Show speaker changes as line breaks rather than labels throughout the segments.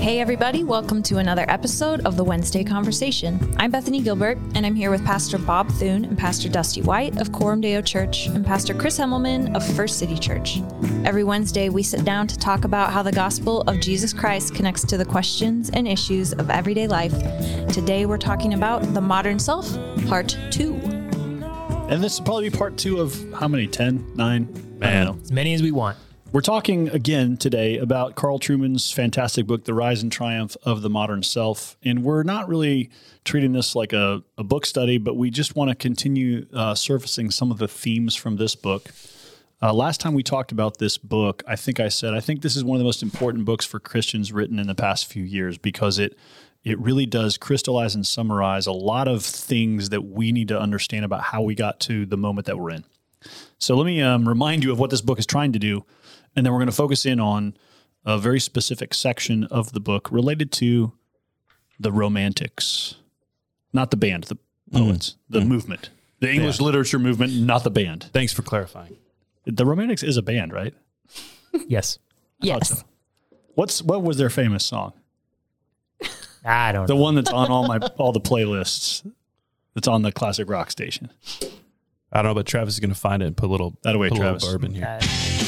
Hey everybody, welcome to another episode of the Wednesday Conversation. I'm Bethany Gilbert, and I'm here with Pastor Bob Thune and Pastor Dusty White of Coram Deo Church and Pastor Chris Hemmelman of First City Church. Every Wednesday, we sit down to talk about how the gospel of Jesus Christ connects to the questions and issues of everyday life. Today, we're talking about the modern self, part 2.
And this will probably be part 2 of how many? 10? 9? I don't know.
As many as we want.
We're talking again today about Carl Trueman's fantastic book, The Rise and Triumph of the Modern Self. And we're not really treating this like a book study, but we just want to continue surfacing some of the themes from this book. Last time we talked about this book, I think this is one of the most important books for Christians written in the past few years because it really does crystallize and summarize a lot of things that we need to understand about how we got to the moment that we're in. So let me remind you of what this book is trying to do. And then we're going to focus in on a very specific section of the book related to the Romantics, not the band, the poets, the movement, the English literature movement, not the band.
Thanks for clarifying.
The Romantics is a band, right?
Yes.
Yes.
So. What was their famous song?
I don't know.
The one that's on all the playlists. That's on the classic rock station.
I don't know, but Travis is going to find it and put a little bourbon here.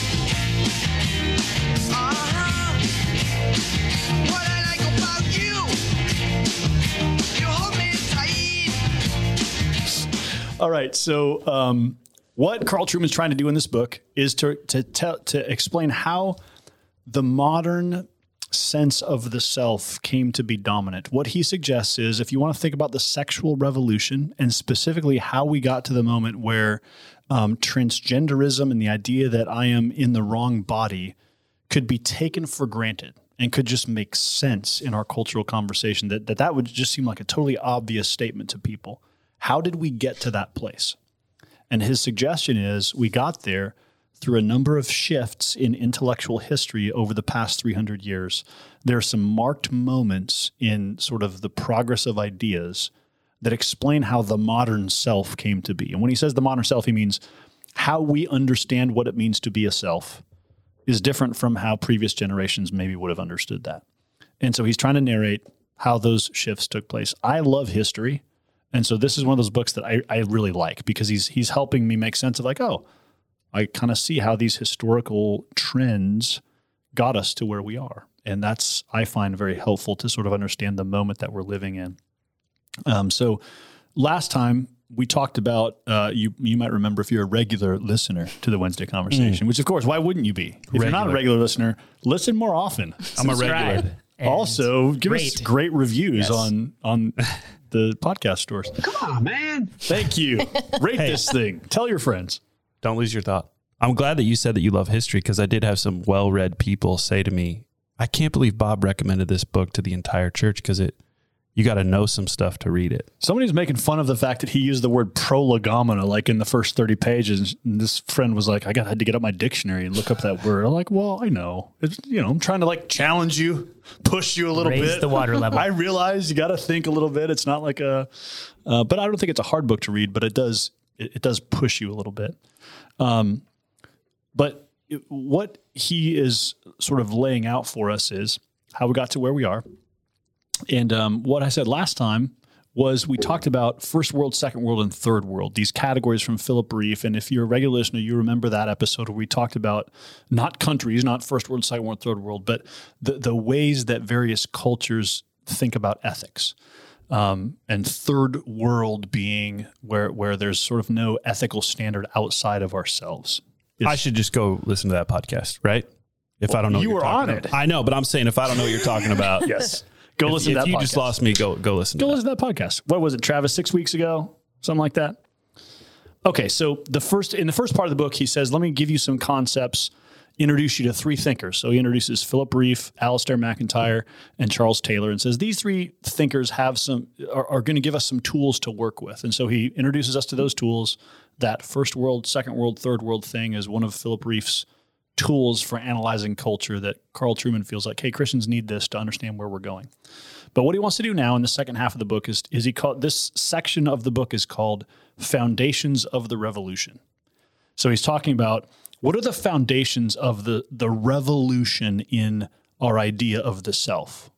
All right, so what Carl Trueman's trying to do in this book is to explain how the modern sense of the self came to be dominant. What he suggests is if you want to think about the sexual revolution and specifically how we got to the moment where transgenderism and the idea that I am in the wrong body could be taken for granted and could just make sense in our cultural conversation, that would just seem like a totally obvious statement to people. How did we get to that place? And his suggestion is we got there through a number of shifts in intellectual history over the past 300 years. There are some marked moments in sort of the progress of ideas that explain how the modern self came to be. And when he says the modern self, he means how we understand what it means to be a self is different from how previous generations maybe would have understood that. And so he's trying to narrate how those shifts took place. I love history. And so this is one of those books that I really like because he's helping me make sense of like, oh, I kind of see how these historical trends got us to where we are. And that's, I find, very helpful to sort of understand the moment that we're living in. So last time we talked about, you might remember if you're a regular listener to the Wednesday Conversation, which of course, why wouldn't you be? If you're not a regular listener, listen more often. I'm a regular.
Also, give us great reviews on the podcast stores.
Come on, man.
Thank you. Rate this thing. Tell your friends.
Don't lose your thought. I'm glad that you said that you love history because I did have some well-read people say to me, I can't believe Bob recommended this book to the entire church because you got to know some stuff to read it.
Somebody's making fun of the fact that he used the word prolegomena like in the first 30 pages. And this friend was like, I had to get up my dictionary and look up that word. I'm like, well, I know. I'm trying to like challenge you, push you a little bit.
Raise the water level.
I realize you got to think a little bit. It's not like but I don't think it's a hard book to read, but it does push you a little bit. But what he is sort of laying out for us is how we got to where we are. And what I said last time was we talked about first world, second world, and third world, these categories from Philip Reef. And if you're a regular listener, you remember that episode where we talked about not countries, not first world, second world, third world, but the ways that various cultures think about ethics. And third world being where there's sort of no ethical standard outside of ourselves.
I should just go listen to that podcast, right? If I don't know what you're talking about. I know, but I'm saying if I don't know what you're talking about.
Yes. Go listen to that podcast. If you
just lost me, go listen to that.
Go listen to that podcast. What was it, Travis, 6 weeks ago? Something like that? Okay, so in the first part of the book, he says, let me give you some concepts, introduce you to 3 thinkers. So he introduces Philip Reef, Alistair McIntyre, and Charles Taylor, and says these 3 thinkers are going to give us some tools to work with. And so he introduces us to those tools. That first world, second world, third world thing is one of Philip Reef's tools for analyzing culture that Carl Trueman feels like, hey, Christians need this to understand where we're going. But what he wants to do now in the second half of the book is he called this section of the book is called Foundations of the Revolution. So he's talking about what are the foundations of the revolution in our idea of the self.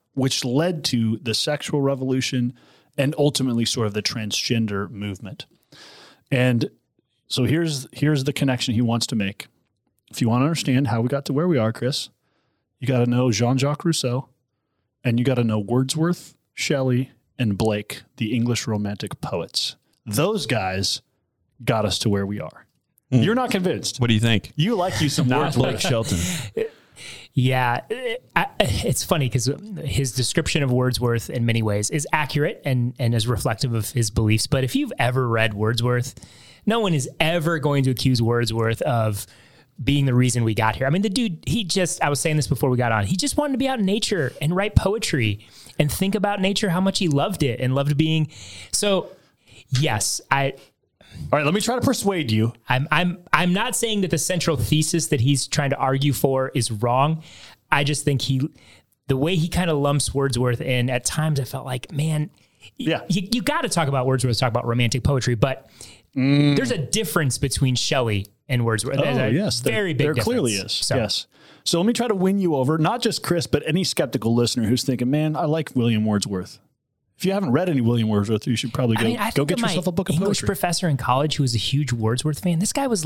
which led to the sexual revolution and ultimately sort of the transgender movement. And so here's the connection he wants to make. If you want to understand how we got to where we are, Chris, you got to know Jean-Jacques Rousseau, and you got to know Wordsworth, Shelley, and Blake, the English Romantic poets. Those guys got us to where we are. You're not convinced.
What do you think?
You like you some
Not
Wordsworth.
Blake Shelton.
Yeah, it's funny because his description of Wordsworth in many ways is accurate and is reflective of his beliefs. But if you've ever read Wordsworth, no one is ever going to accuse Wordsworth of being the reason we got here. I mean, the dude, I was saying this before we got on, he just wanted to be out in nature and write poetry and think about nature, how much he loved it and loved being. So yes,
All right, let me try to persuade you.
I'm not saying that the central thesis that he's trying to argue for is wrong. I just think the way he kind of lumps Wordsworth in, at times I felt like, man, you got to talk about Wordsworth, talk about romantic poetry, but there's a difference between Shelley and Wordsworth.
Yes.
Very big
There
difference.
clearly is.
So,
Yes. So let me try to win you over, not just Chris, but any skeptical listener who's thinking, man, I like William Wordsworth. If you haven't read any William Wordsworth, you should probably go get yourself a book of
English
poetry.
professor in college who was a huge Wordsworth fan. This guy was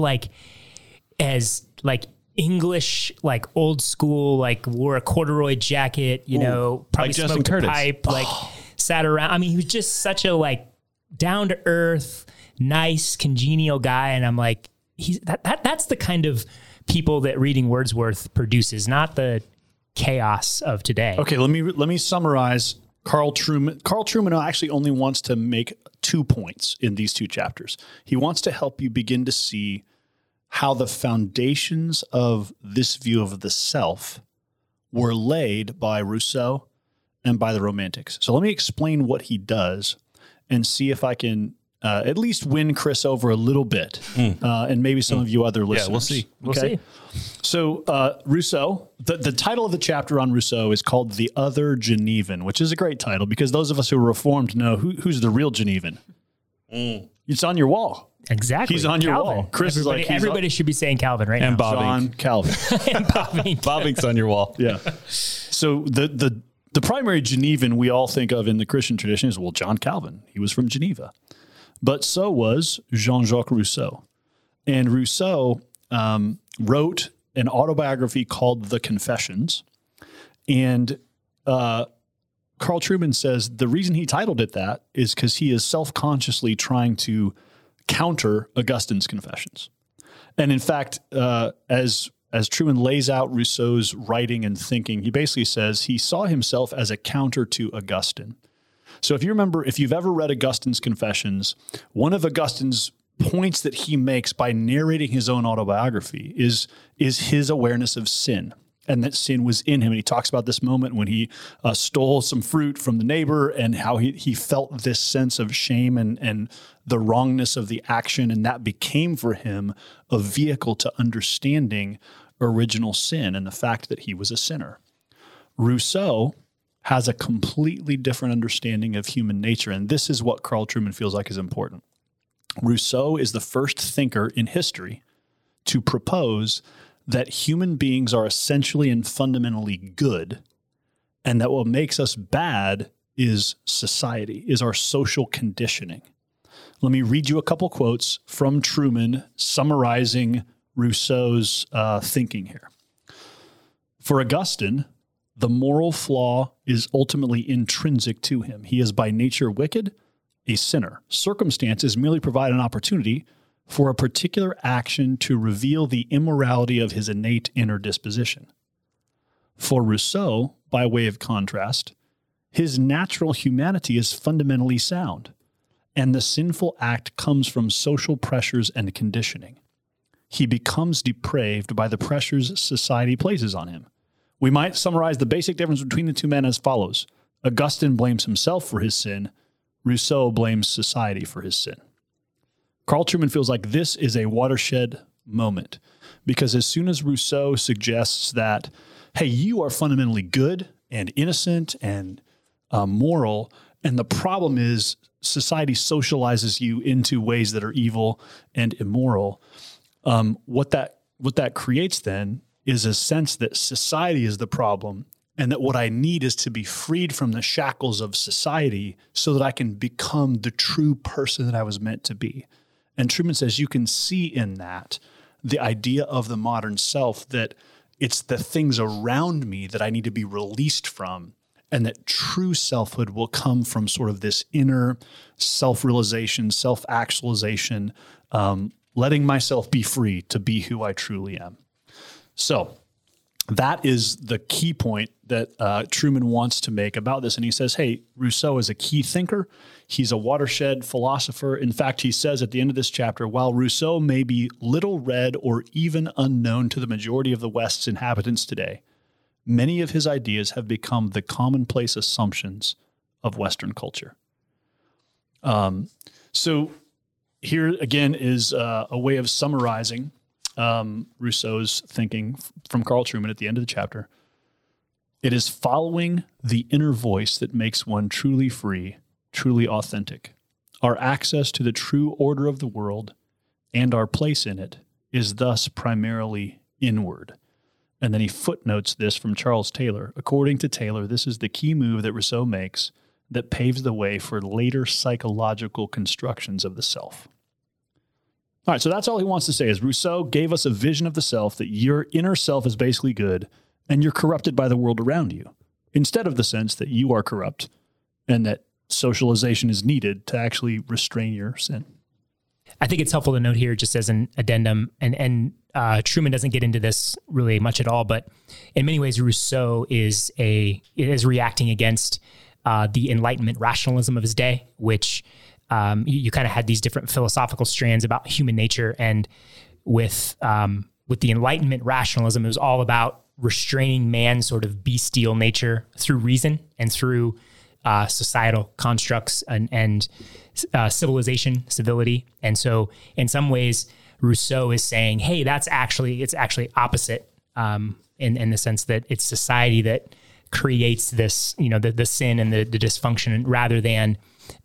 English, old school, wore a corduroy jacket, probably
like Justin
smoked a
Curtis.
pipe, sat around. I mean, he was just such a down to earth, nice, congenial guy. And I'm like, that's the kind of people that reading Wordsworth produces, not the chaos of today.
Okay, let me summarize Carl Trueman. Carl Trueman actually only wants to make 2 points in these 2 chapters. He wants to help you begin to see how the foundations of this view of the self were laid by Rousseau and by the Romantics. So let me explain what he does and see if I can at least win Chris over a little bit, and maybe some of you other listeners.
Yeah, we'll see.
We'll see.
So Rousseau, the title of the chapter on Rousseau is called The Other Genevan, which is a great title because those of us who are Reformed know who's the real Genevan. It's on your wall.
Exactly.
He's on your
Calvin.
wall. Chris
everybody should be saying Calvin right
And
now.
Bob
John
Ink.
Calvin.
And Bob.
Bob Ink's on your wall.
Yeah. So the primary Genevan we all think of in the Christian tradition is, well, John Calvin. He was from Geneva. But so was Jean-Jacques Rousseau. And Rousseau wrote an autobiography called The Confessions. And Carl Trueman says the reason he titled it that is because he is self-consciously trying to counter Augustine's Confessions. And in fact, as Trueman lays out Rousseau's writing and thinking, he basically says he saw himself as a counter to Augustine. So if you've ever read Augustine's Confessions, one of Augustine's points that he makes by narrating his own autobiography is his awareness of sin, and that sin was in him. And he talks about this moment when he stole some fruit from the neighbor and how he felt this sense of shame and the wrongness of the action, and that became for him a vehicle to understanding original sin and the fact that he was a sinner. Rousseau has a completely different understanding of human nature, and this is what Carl Trueman feels like is important. Rousseau is the first thinker in history to propose that human beings are essentially and fundamentally good, and that what makes us bad is society, is our social conditioning. Let me read you a couple quotes from Trueman summarizing Rousseau's thinking here. For Augustine, the moral flaw is ultimately intrinsic to him. He is by nature wicked, a sinner. Circumstances merely provide an opportunity for a particular action to reveal the immorality of his innate inner disposition. For Rousseau, by way of contrast, his natural humanity is fundamentally sound, and the sinful act comes from social pressures and conditioning. He becomes depraved by the pressures society places on him. We might summarize the basic difference between the two men as follows. Augustine blames himself for his sin. Rousseau blames society for his sin. Carl Trueman feels like this is a watershed moment because as soon as Rousseau suggests that, hey, you are fundamentally good and innocent and moral, and the problem is society socializes you into ways that are evil and immoral, what that creates then is a sense that society is the problem and that what I need is to be freed from the shackles of society so that I can become the true person that I was meant to be. And Trueman says you can see in that the idea of the modern self, that it's the things around me that I need to be released from, and that true selfhood will come from sort of this inner self-realization, self-actualization, letting myself be free to be who I truly am. So that is the key point that Trueman wants to make about this. And he says, hey, Rousseau is a key thinker. He's a watershed philosopher. In fact, he says at the end of this chapter, while Rousseau may be little read or even unknown to the majority of the West's inhabitants today, many of his ideas have become the commonplace assumptions of Western culture. So here again is a way of summarizing Rousseau's thinking from Carl Trueman at the end of the chapter. It is following the inner voice that makes one truly free, truly authentic. Our access to the true order of the world and our place in it is thus primarily inward. And then he footnotes this from Charles Taylor. According to Taylor, this is the key move that Rousseau makes that paves the way for later psychological constructions of the self. All right, so that's all he wants to say is Rousseau gave us a vision of the self, that your inner self is basically good and you're corrupted by the world around you, instead of the sense that you are corrupt and that socialization is needed to actually restrain your sin.
I think it's helpful to note here, just as an addendum, and Trueman doesn't get into this really much at all, but in many ways, Rousseau is reacting against the Enlightenment rationalism of his day, which you kind of had these different philosophical strands about human nature, and with the Enlightenment rationalism, it was all about restraining man's sort of bestial nature through reason and through societal constructs and civilization, civility. And so in some ways, Rousseau is saying, hey, it's actually opposite in the sense that it's society that creates this, the sin and the dysfunction rather than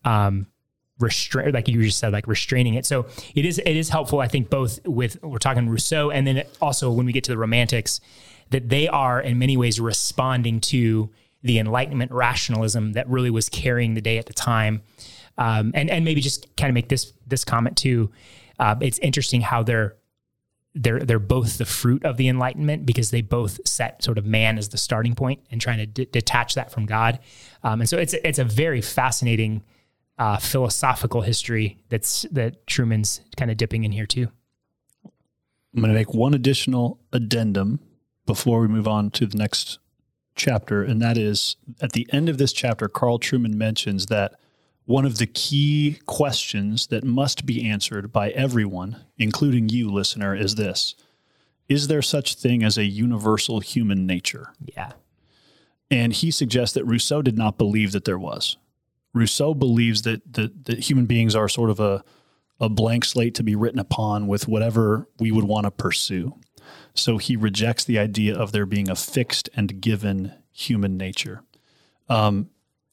like you just said, like restraining it. So it is helpful, I think, both we're talking Rousseau, and then also when we get to the Romantics, that they are in many ways responding to the Enlightenment rationalism that really was carrying the day at the time. And maybe just kind of make this comment too. It's interesting how they're both the fruit of the Enlightenment, because they both set sort of man as the starting point and trying to detach that from God. And so it's a very fascinating philosophical history that Trueman's kind of dipping in here too.
I'm going to make one additional addendum before we move on to the next chapter, and that is at the end of this chapter, Carl Trueman mentions that one of the key questions that must be answered by everyone, including you, listener, is this: is there such thing as a universal human nature?
Yeah.
And he suggests that Rousseau did not believe that there was. Rousseau believes that human beings are sort of a blank slate to be written upon with whatever we would want to pursue. So he rejects the idea of there being a fixed and given human nature. Let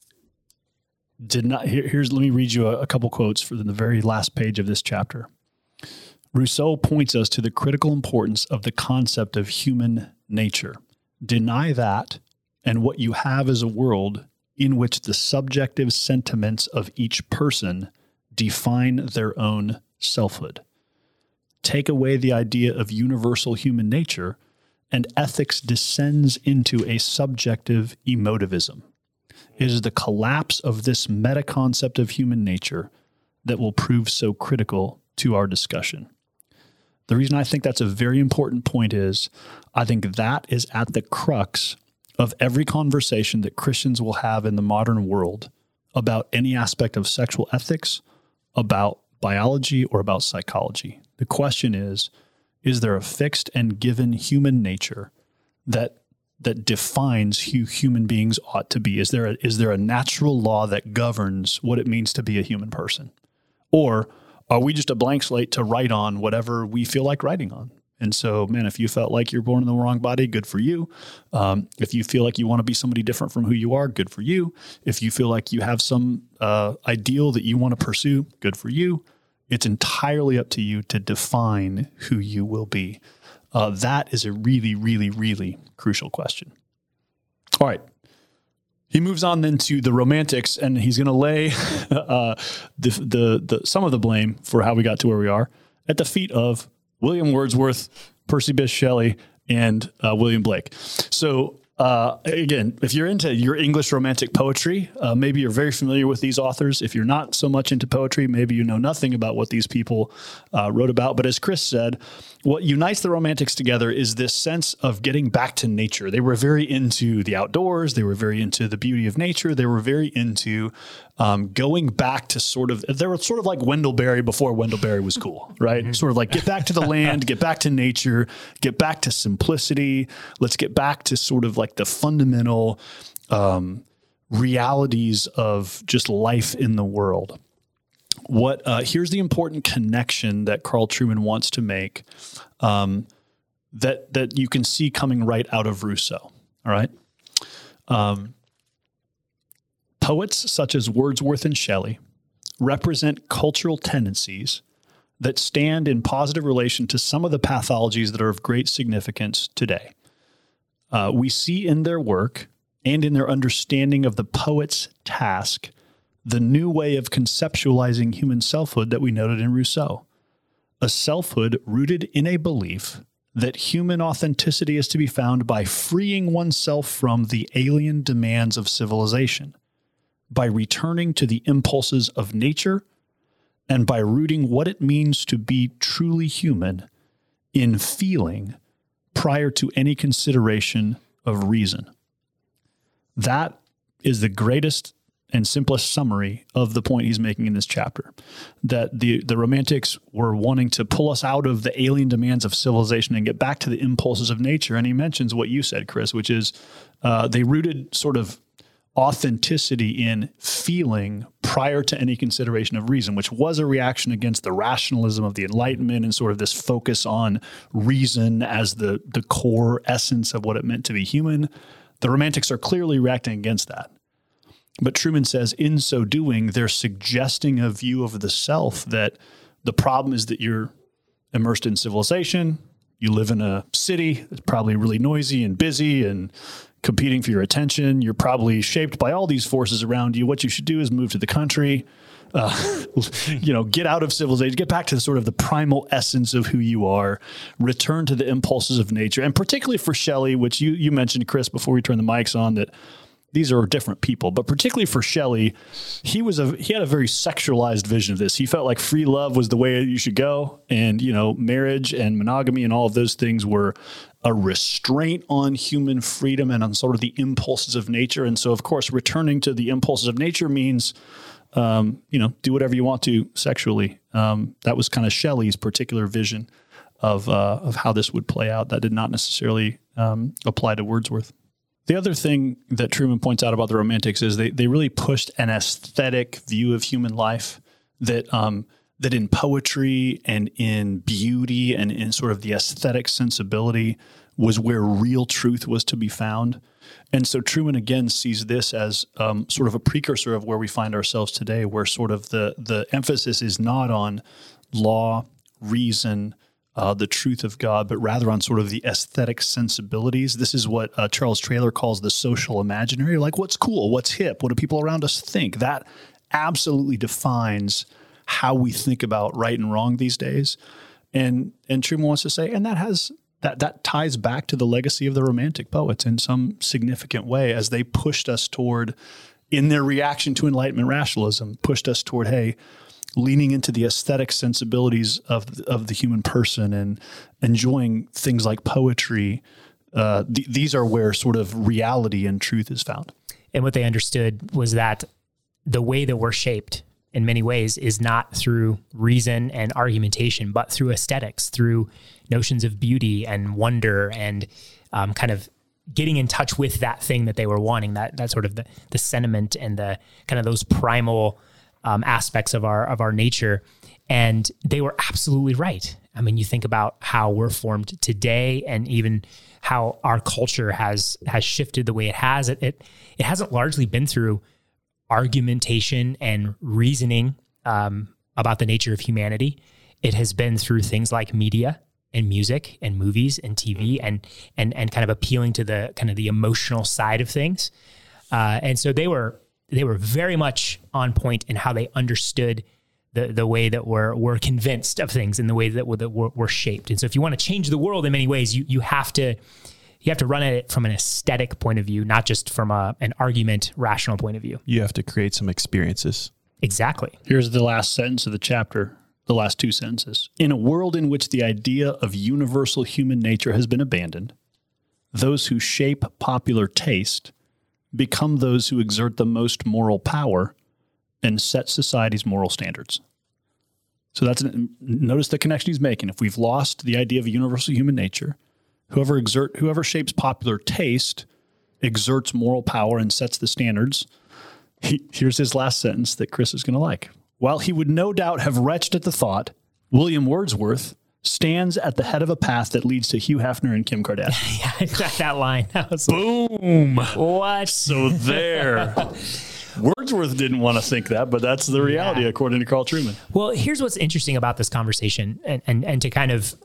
me read you a couple quotes from the very last page of this chapter. Rousseau points us to the critical importance of the concept of human nature. Deny that, and what you have is a world in which the subjective sentiments of each person define their own selfhood. Take away the idea of universal human nature, and ethics descends into a subjective emotivism. It is the collapse of this meta-concept of human nature that will prove so critical to our discussion. The reason I think that's a very important point is I think that is at the crux of every conversation that Christians will have in the modern world about any aspect of sexual ethics, about biology, or about psychology. The question is there a fixed and given human nature that defines who human beings ought to be? Is there a natural law that governs what it means to be a human person? Or are we just a blank slate to write on whatever we feel like writing on? And so, man, if you felt like you're born in the wrong body, good for you. If you feel like you want to be somebody different from who you are, good for you. If you feel like you have some ideal that you want to pursue, good for you. It's entirely up to you to define who you will be. That is a really, really, really crucial question. All right. He moves on then to the Romantics, and he's going to lay some of the blame for how we got to where we are at the feet of William Wordsworth, Percy Bysshe Shelley, and William Blake. So again, if you're into your English Romantic poetry, maybe you're very familiar with these authors. If you're not so much into poetry, maybe you know nothing about what these people wrote about. But as Chris said, what unites the Romantics together is this sense of getting back to nature. They were very into the outdoors. They were very into the beauty of nature. They were very into going back to they were sort of like Wendell Berry before Wendell Berry was cool, right? Mm-hmm. Sort of like get back to the land, get back to nature, get back to simplicity. Let's get back to sort of like the fundamental realities of just life in the world. Here's the important connection that Carl Trueman wants to make that you can see coming right out of Rousseau. All right. Poets such as Wordsworth and Shelley represent cultural tendencies that stand in positive relation to some of the pathologies that are of great significance today. We see in their work and in their understanding of the poet's task the new way of conceptualizing human selfhood that we noted in Rousseau, a selfhood rooted in a belief that human authenticity is to be found by freeing oneself from the alien demands of civilization, by returning to the impulses of nature, and by rooting what it means to be truly human in feeling prior to any consideration of reason. That is the greatest and simplest summary of the point he's making in this chapter, that the Romantics were wanting to pull us out of the alien demands of civilization and get back to the impulses of nature. And he mentions what you said, Chris, which is they rooted sort of authenticity in feeling prior to any consideration of reason, which was a reaction against the rationalism of the Enlightenment and sort of this focus on reason as the core essence of what it meant to be human. The Romantics are clearly reacting against that. But Trueman says in so doing, they're suggesting a view of the self that the problem is that you're immersed in civilization. You live in a city that's probably really noisy and busy and competing for your attention. You're probably shaped by all these forces around you. What you should do is move to the country, get out of civilization, get back to the sort of the primal essence of who you are, return to the impulses of nature. And particularly for Shelley, which you mentioned, Chris, before we turn the mics on, that these are different people, but particularly for Shelley, he had a very sexualized vision of this. He felt like free love was the way you should go. And, marriage and monogamy and all of those things were a restraint on human freedom and on sort of the impulses of nature. And so, of course, returning to the impulses of nature means, do whatever you want to sexually. That was kind of Shelley's particular vision of how this would play out. That did not necessarily apply to Wordsworth. The other thing that Trueman points out about the Romantics is they really pushed an aesthetic view of human life that in poetry and in beauty and in sort of the aesthetic sensibility was where real truth was to be found. And so Trueman again sees this as sort of a precursor of where we find ourselves today, where sort of the emphasis is not on law, reason, the truth of God, but rather on sort of the aesthetic sensibilities. This is what Charles Taylor calls the social imaginary, like what's cool, what's hip, what do people around us think? That absolutely defines how we think about right and wrong these days. And Trueman wants to say, and that ties back to the legacy of the Romantic poets in some significant way, as they pushed us toward, in their reaction to Enlightenment rationalism, pushed us toward, hey, leaning into the aesthetic sensibilities of the human person and enjoying things like poetry. These are where sort of reality and truth is found.
And what they understood was that the way that we're shaped in many ways is not through reason and argumentation, but through aesthetics, through notions of beauty and wonder and kind of getting in touch with that thing that they were wanting, that sort of the sentiment and the kind of those primal aspects of our nature. And they were absolutely right. I mean, you think about how we're formed today and even how our culture has shifted the way it has. It hasn't largely been through argumentation and reasoning about the nature of humanity. It has been through things like media and music and movies and TV and kind of appealing to the kind of the emotional side of things. And so they were very much on point in how they understood the way that we're convinced of things and the way that we're shaped. And so if you want to change the world in many ways, you have to run at it from an aesthetic point of view, not just from an argument, rational point of view.
You have to create some experiences.
Exactly.
Here's the last sentence of the chapter, the last two sentences. In a world in which the idea of universal human nature has been abandoned, those who shape popular taste become those who exert the most moral power and set society's moral standards. So notice the connection he's making. If we've lost the idea of universal human nature, whoever shapes popular taste exerts moral power and sets the standards. Here's his last sentence that Chris is going to like. While he would no doubt have retched at the thought, William Wordsworth stands at the head of a path that leads to Hugh Hefner and Kim Kardashian.
Yeah, that line. That was
Boom.
What?
So there. Wordsworth didn't want to think that, but that's the reality according to Carl Trueman.
Well, here's what's interesting about this conversation and to kind of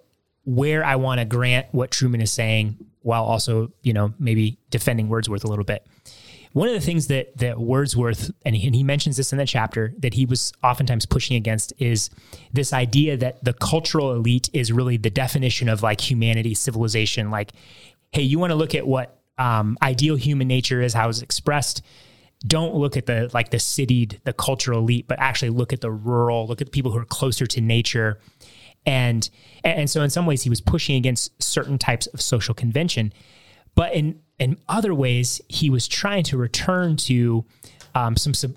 where I want to grant what Trueman is saying while also, maybe defending Wordsworth a little bit. One of the things that Wordsworth, and he mentions this in the chapter, that he was oftentimes pushing against is this idea that the cultural elite is really the definition of like humanity, civilization. Like, hey, you want to look at what ideal human nature is, how it's expressed. Don't look at the citied, the cultural elite, but actually look at the rural, look at the people who are closer to nature. And so in some ways he was pushing against certain types of social convention, but in other ways he was trying to return to some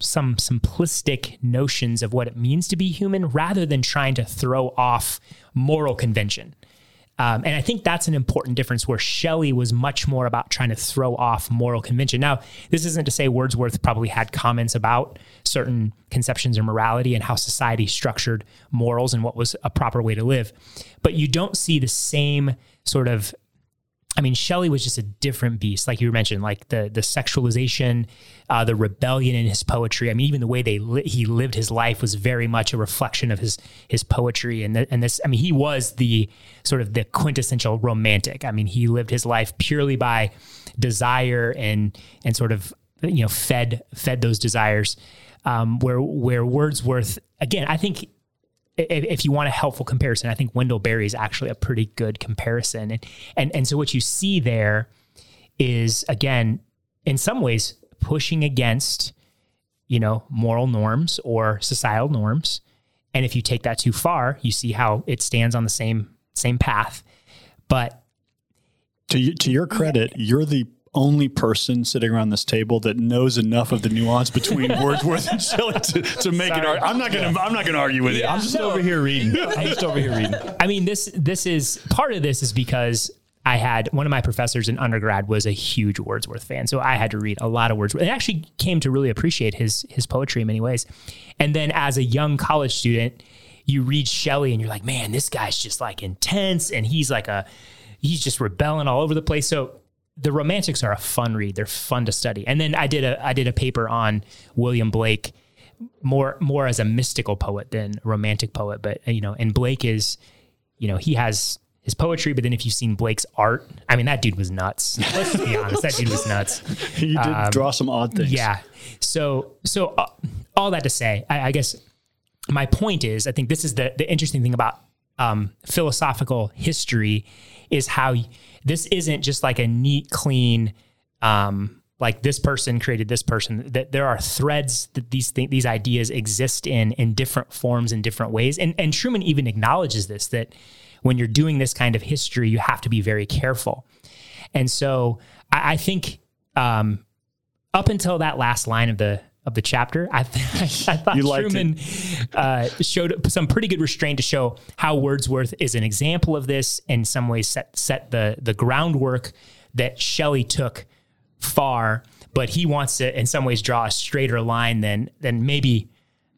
simplistic notions of what it means to be human rather than trying to throw off moral convention. And I think that's an important difference where Shelley was much more about trying to throw off moral convention. Now, this isn't to say Wordsworth probably had comments about certain conceptions of morality and how society structured morals and what was a proper way to live. But you don't see the same sort of, Shelley was just a different beast, like you mentioned, like the sexualization, the rebellion in his poetry. Even the way he lived his life was very much a reflection of his poetry. And this, he was the sort of the quintessential romantic. He lived his life purely by desire and sort of, fed those desires. Where Wordsworth, again, I think, if you want a helpful comparison, I think Wendell Berry is actually a pretty good comparison. And so what you see there is, again, in some ways pushing against, moral norms or societal norms. And if you take that too far, you see how it stands on the same path. But
to your credit, you're the only person sitting around this table that knows enough of the nuance between Wordsworth and Shelley to make an argument. I'm not going to argue with you. I'm just over here reading.
This is part of this is because I had one of my professors in undergrad was a huge Wordsworth fan. So I had to read a lot of Wordsworth and actually came to really appreciate his poetry in many ways. And then as a young college student, you read Shelley and you're like, man, this guy's just like intense. And he's just rebelling all over the place. So the Romantics are a fun read. They're fun to study. And then I did a paper on William Blake, more as a mystical poet than a romantic poet. But, and Blake is, he has his poetry, but then if you've seen Blake's art, that dude was nuts. Let's just be honest. That dude was nuts.
He did draw some odd things.
Yeah. So all that to say, I guess my point is, I think this is the interesting thing about philosophical history is how this isn't just like a neat, clean, like this person created this person, that there are threads that these ideas exist in different forms in different ways. And Trueman even acknowledges this, that when you're doing this kind of history, you have to be very careful. And so I think up until that last line of the chapter, I thought Trueman showed some pretty good restraint to show how Wordsworth is an example of this, in some ways set the groundwork that Shelley took far, but he wants to in some ways draw a straighter line than maybe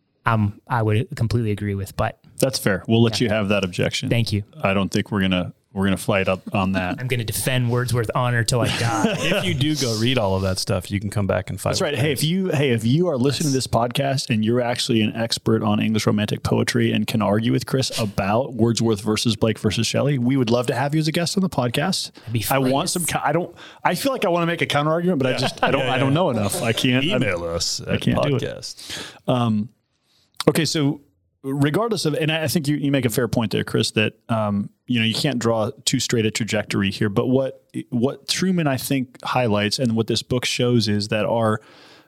I would completely agree with. But
that's fair. We'll let you have that objection.
Thank you.
I don't think we're gonna We're going to fight up on that.
I'm going to defend Wordsworth honor till I die.
If you do go read all of that stuff, you can come back and fight.
That's right. Hey, if you are listening to this podcast and you're actually an expert on English Romantic poetry and can argue with Chris about Wordsworth versus Blake versus Shelley, we would love to have you as a guest on the podcast. I want some. I feel like I want to make a counter argument, but I don't know enough. I can't.
Email us. I
can't
podcast.
do it. Okay, so regardless of, and I think you make a fair point there, Chris, that you can't draw too straight a trajectory here. But what Trueman, I think, highlights and what this book shows is that our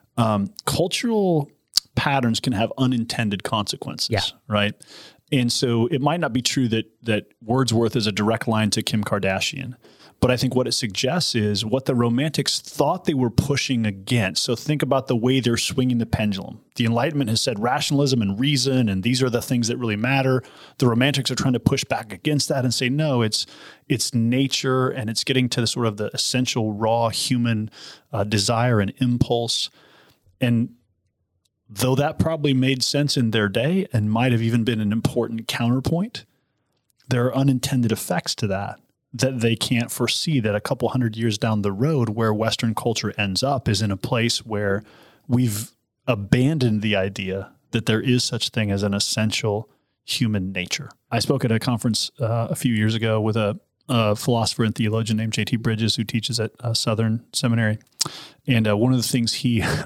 cultural patterns can have unintended consequences, right? And so it might not be true that Wordsworth is a direct line to Kim Kardashian. But I think what it suggests is what the Romantics thought they were pushing against. So think about the way they're swinging the pendulum. The Enlightenment has said rationalism and reason, and these are the things that really matter. The Romantics are trying to push back against that and say, no, it's nature, and it's getting to the sort of the essential raw human desire and impulse. And though that probably made sense in their day and might have even been an important counterpoint, there are unintended effects to that they can't foresee, that a couple hundred years down the road where Western culture ends up is in a place where we've abandoned the idea that there is such thing as an essential human nature. I spoke at a conference a few years ago with a philosopher and theologian named J.T. Bridges, who teaches at Southern Seminary. And one of the things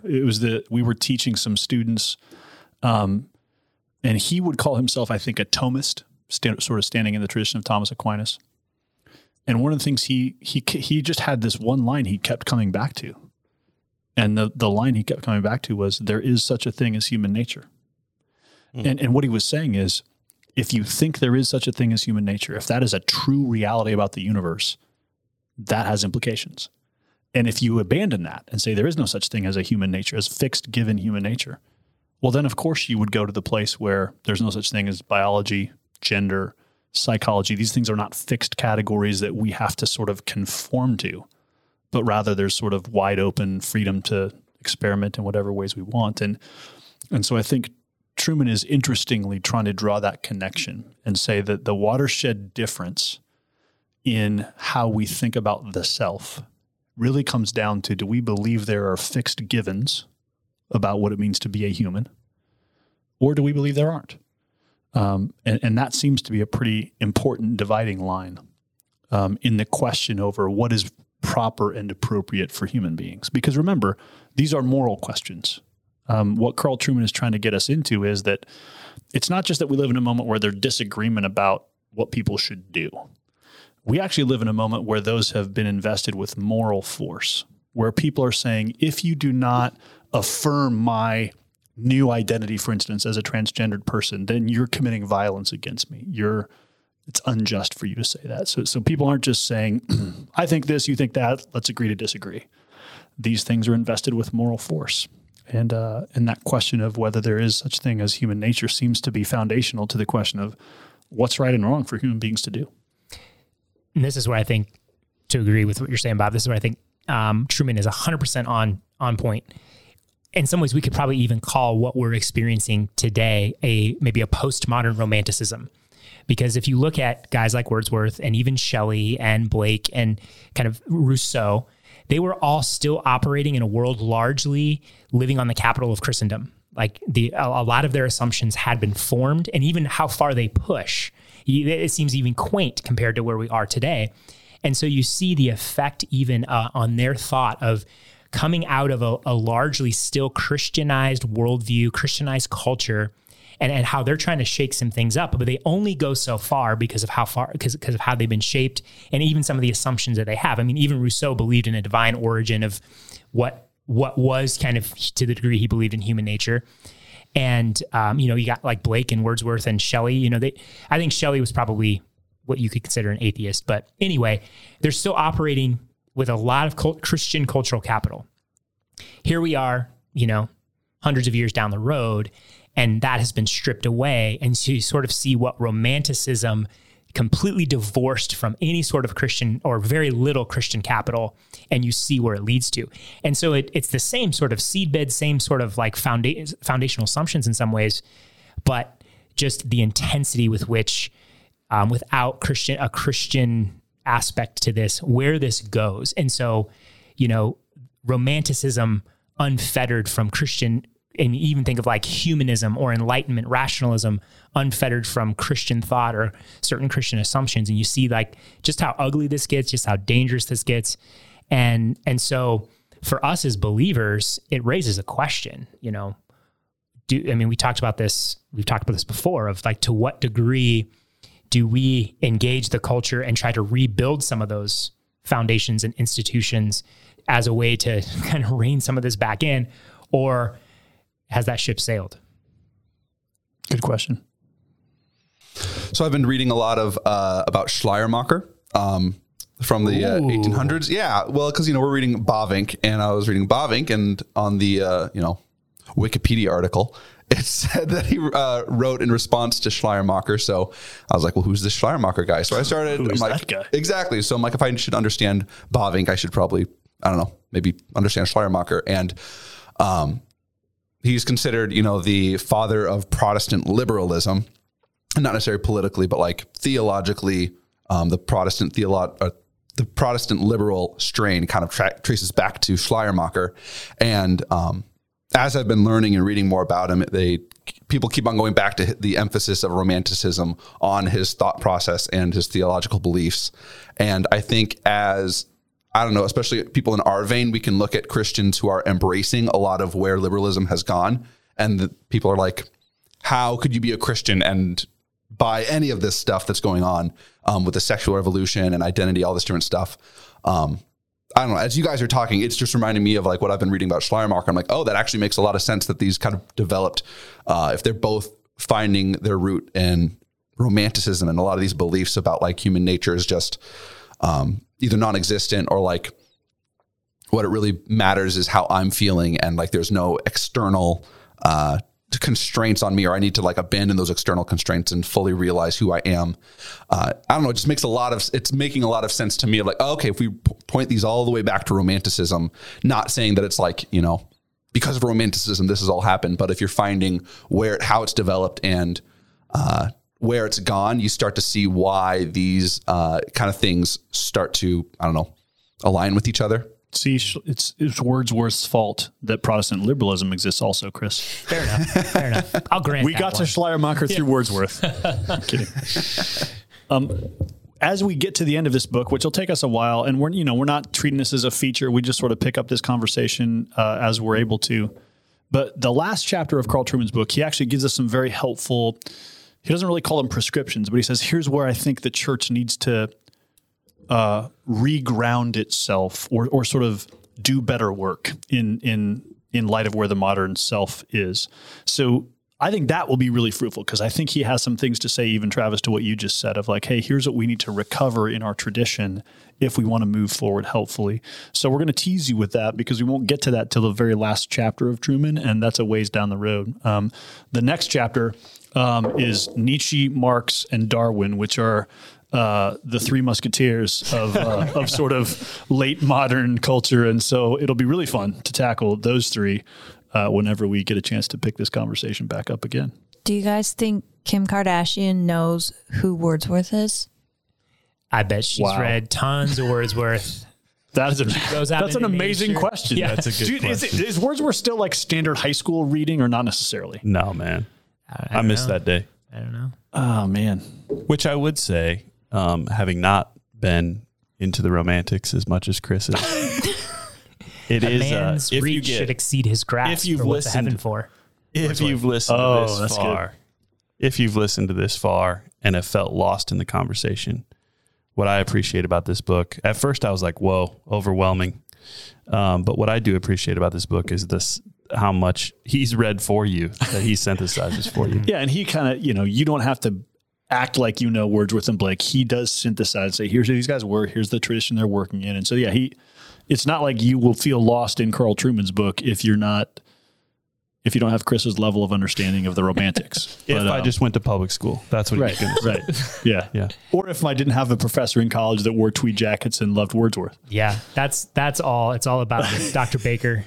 we were teaching some students, and he would call himself, I think, a Thomist, sort of standing in the tradition of Thomas Aquinas. And one of the things he just had this one line he kept coming back to. And the line he kept coming back to was, there is such a thing as human nature. And what he was saying is, if you think there is such a thing as human nature, if that is a true reality about the universe, that has implications. And if you abandon that and say there is no such thing as a human nature, as fixed given human nature, well, then of course you would go to the place where there's no such thing as biology, gender, psychology. These things are not fixed categories that we have to sort of conform to, but rather there's sort of wide open freedom to experiment in whatever ways we want. And so I think Trueman is interestingly trying to draw that connection and say that the watershed difference in how we think about the self really comes down to, do we believe there are fixed givens about what it means to be a human, or do we believe there aren't? And that seems to be a pretty important dividing line in the question over what is proper and appropriate for human beings. Because remember, these are moral questions. What Carl Trueman is trying to get us into is that it's not just that we live in a moment where there's disagreement about what people should do. We actually live in a moment where those have been invested with moral force, where people are saying, if you do not affirm my new identity, for instance, as a transgendered person, then you're committing violence against me. It's unjust for you to say that. So people aren't just saying, I think this, you think that, let's agree to disagree. These things are invested with moral force. And that question of whether there is such thing as human nature seems to be foundational to the question of what's right and wrong for human beings to do.
And this is where I think, to agree with what you're saying, Bob, this is where I think Trueman is 100% on point. In some ways, we could probably even call what we're experiencing today maybe a postmodern romanticism. Because if you look at guys like Wordsworth and even Shelley and Blake and kind of Rousseau, they were all still operating in a world largely living on the capital of Christendom. Like a lot of their assumptions had been formed, and even how far they push, it seems even quaint compared to where we are today. And so you see the effect even on their thought of coming out of a largely still Christianized worldview, Christianized culture, and how they're trying to shake some things up, but they only go so far because of how they've been shaped, and even some of the assumptions that they have. I mean, even Rousseau believed in a divine origin of what was kind of, to the degree he believed in human nature. And you got like Blake and Wordsworth and Shelley. I think Shelley was probably what you could consider an atheist, but anyway, they're still operating with a lot of Christian cultural capital. Here we are, hundreds of years down the road, and that has been stripped away. And so you sort of see what romanticism, completely divorced from any sort of Christian or very little Christian capital, and you see where it leads to. And so it's the same sort of seedbed, same sort of like foundational assumptions in some ways, but just the intensity with which without a Christian aspect to this, where this goes. And so, romanticism unfettered from Christian, and you even think of like humanism or enlightenment, rationalism, unfettered from Christian thought or certain Christian assumptions. And you see like just how ugly this gets, just how dangerous this gets. And so for us as believers, it raises a question, we talked about this, we've talked about this before, of like, to what degree do we engage the culture and try to rebuild some of those foundations and institutions as a way to kind of rein some of this back in, or has that ship sailed?
Good question.
So I've been reading a lot of about Schleiermacher from the 1800s. Yeah, well, because we're reading Bavinck, and I was reading Bavinck, and on the Wikipedia article, it said that he wrote in response to Schleiermacher. So I was like, well, who's this Schleiermacher guy? So I started.
Who's that guy?
Exactly. So I'm like, if I should understand Bavinck, I should probably, I don't know, maybe understand Schleiermacher. And he's considered, the father of Protestant liberalism, and not necessarily politically, but like theologically, the Protestant liberal strain kind of traces back to Schleiermacher. And as I've been learning and reading more about him, people keep on going back to the emphasis of romanticism on his thought process and his theological beliefs. And I think especially people in our vein, we can look at Christians who are embracing a lot of where liberalism has gone. And people are like, how could you be a Christian and buy any of this stuff that's going on with the sexual revolution and identity, all this different stuff? I don't know. As you guys are talking, it's just reminding me of like what I've been reading about Schleiermacher. I'm like, oh, that actually makes a lot of sense that these kind of developed, if they're both finding their root in romanticism and a lot of these beliefs about like human nature is just either non-existent or like what it really matters is how I'm feeling, and like there's no external constraints on me, or I need to like abandon those external constraints and fully realize who I am. I don't know. It just makes it's making a lot of sense to me of like, oh, okay, if we point these all the way back to romanticism, not saying that it's like, because of romanticism, this has all happened. But if you're finding how it's developed and where it's gone, you start to see why these kind of things start to, align with each other.
See, it's Wordsworth's fault that Protestant liberalism exists also, Chris.
Fair enough. I'll grant
we got to Schleiermacher through Wordsworth. I'm kidding. As we get to the end of this book, which will take us a while, and we're not treating this as a feature. We just sort of pick up this conversation as we're able to. But the last chapter of Carl Trueman's book, he actually gives us some very helpful, he doesn't really call them prescriptions, but he says, here's where I think the church needs to reground itself or sort of do better work in light of where the modern self is. So I think that will be really fruitful, because I think he has some things to say, even Travis, to what you just said of like, hey, here's what we need to recover in our tradition if we want to move forward helpfully. So we're going to tease you with that, because we won't get to that till the very last chapter of Trueman, and that's a ways down the road. The next chapter is Nietzsche, Marx, and Darwin, which are the three musketeers of sort of late modern culture. And so it'll be really fun to tackle those three whenever we get a chance to pick this conversation back up again.
Do you guys think Kim Kardashian knows who Wordsworth is?
I bet she's read tons of Wordsworth.
That's an amazing question.
Yeah.
That's a good question.
Is Wordsworth still like standard high school reading, or not necessarily?
No, man. I missed that day.
I don't know.
Oh, man.
Which I would say, having not been into the romantics as much as Chris is, it is
man's reach should exceed his grasp.
If you've
for what's
listened,
heaven for.
If you've listened to this far, if you've listened to this far and have felt lost in the conversation, what I appreciate about this book, at first I was like, whoa, overwhelming. But what I do appreciate about this book is how much he's read for you, that he synthesizes for you.
Yeah, and he kind of, you don't have to act like Wordsworth and Blake. He does synthesize, say, here's who these guys were, here's the tradition they're working in. And so, yeah, it's not like you will feel lost in Carl Trueman's book if you don't have Chris's level of understanding of the romantics.
I just went to public school, that's what he's going to say.
Right. Yeah. Or if I didn't have a professor in college that wore tweed jackets and loved Wordsworth.
Yeah, that's all. It's all about Dr. Baker.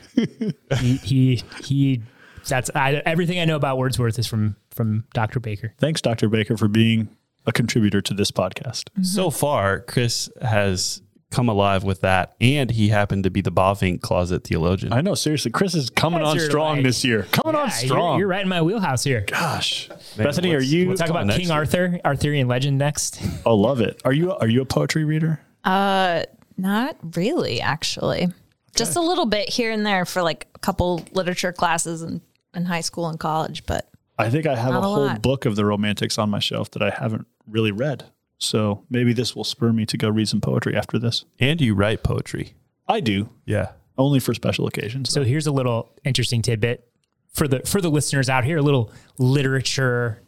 Everything I know about Wordsworth is from Dr. Baker.
Thanks, Dr. Baker, for being a contributor to this podcast.
So far, Chris has come alive with that, and he happened to be the Bavinck closet theologian.
I know, seriously, Chris is coming on strong this year. Coming on strong.
You're right in my wheelhouse here.
Gosh, man, Bethany, we'll
talk about King Arthur, Arthurian legend next?
Oh, love it. Are you a poetry reader?
Not really, actually. Okay. Just a little bit here and there for like a couple literature classes in high school and college, but
I think I have a whole book of the Romantics on my shelf that I haven't really read. So maybe this will spur me to go read some poetry after this.
And you write poetry.
I do.
Yeah.
Only for special occasions.
So here's a little interesting tidbit for the listeners out here, a little literature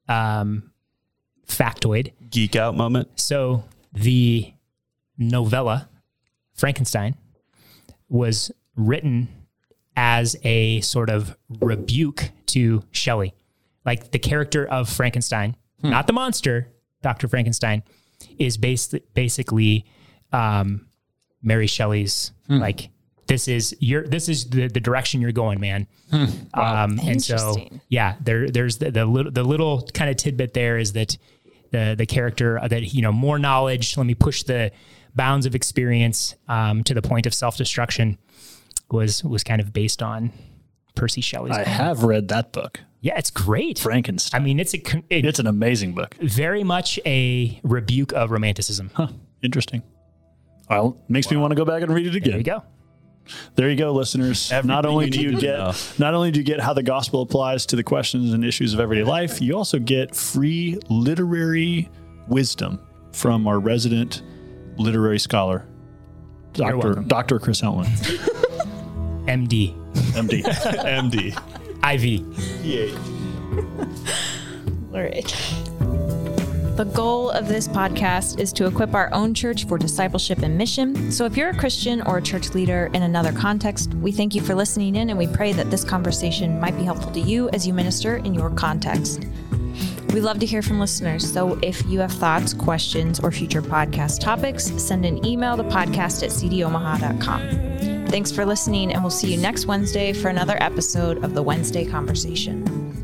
factoid.
Geek out moment.
So the novella Frankenstein was written as a sort of rebuke to Shelley. Like the character of Frankenstein, not the monster, Dr. Frankenstein, is basically Mary Shelley's like, this is the direction you're going, man.
Wow.
And so, yeah, there's the little kind of tidbit there is that the character that, more knowledge, let me push the bounds of experience to the point of self-destruction was kind of based on Percy Shelley's.
I have read that book.
Yeah, it's great.
Frankenstein.
I mean, it's
an amazing book.
Very much a rebuke of romanticism.
Huh. Interesting. Well, makes me want to go back and read it again.
There you go.
There you go, listeners. Not only do you get how the gospel applies to the questions and issues of everyday life, you also get free literary wisdom from our resident literary scholar, Dr. Chris Hellman.
MD.
MD.
IV.
PH.
All right. The goal of this podcast is to equip our own church for discipleship and mission. So if you're a Christian or a church leader in another context, we thank you for listening in, and we pray that this conversation might be helpful to you as you minister in your context. We love to hear from listeners, so if you have thoughts, questions, or future podcast topics, send an email to podcast@cdomaha.com. Thanks for listening, and we'll see you next Wednesday for another episode of the Wednesday Conversation.